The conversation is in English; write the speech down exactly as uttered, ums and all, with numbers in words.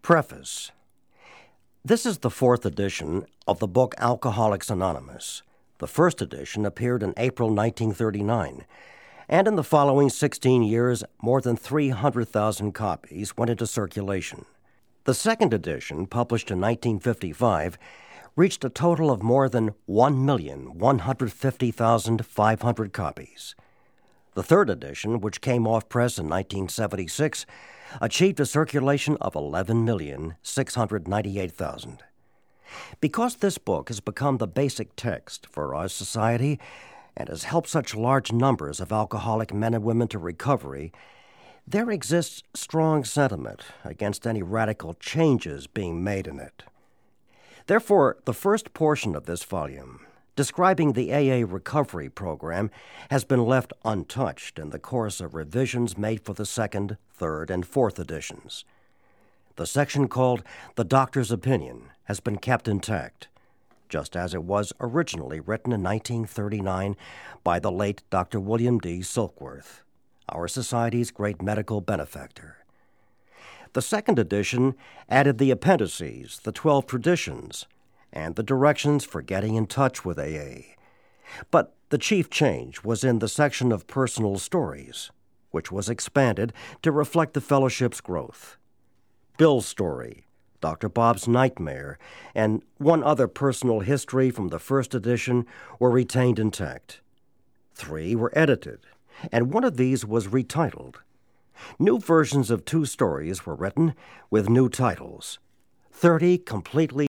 Preface. This is the fourth edition of the book Alcoholics Anonymous. The first edition appeared in April nineteen thirty-nine, and in the following sixteen years, more than three hundred thousand copies went into circulation. The second edition, published in nineteen fifty-five, reached a total of more than one million one hundred fifty thousand five hundred copies. The third edition, which came off press in nineteen seventy-six, achieved a circulation of eleven million six hundred ninety-eight thousand. Because this book has become the basic text for our society and has helped such large numbers of alcoholic men and women to recovery, there exists strong sentiment against any radical changes being made in it. Therefore, the first portion of this volume, describing the A A recovery program, has been left untouched in the course of revisions made for the second, third, and fourth editions. The section called The Doctor's Opinion has been kept intact, just as it was originally written in nineteen thirty-nine by the late Doctor William D. Silkworth, our society's great medical benefactor. The second edition added the appendices, the twelve traditions, and the directions for getting in touch with A A. But the chief change was in the section of personal stories, which was expanded to reflect the fellowship's growth. Bill's story, Doctor Bob's nightmare, and one other personal history from the first edition were retained intact. Three were edited, and one of these was retitled. New versions of two stories were written with new titles. Thirty completely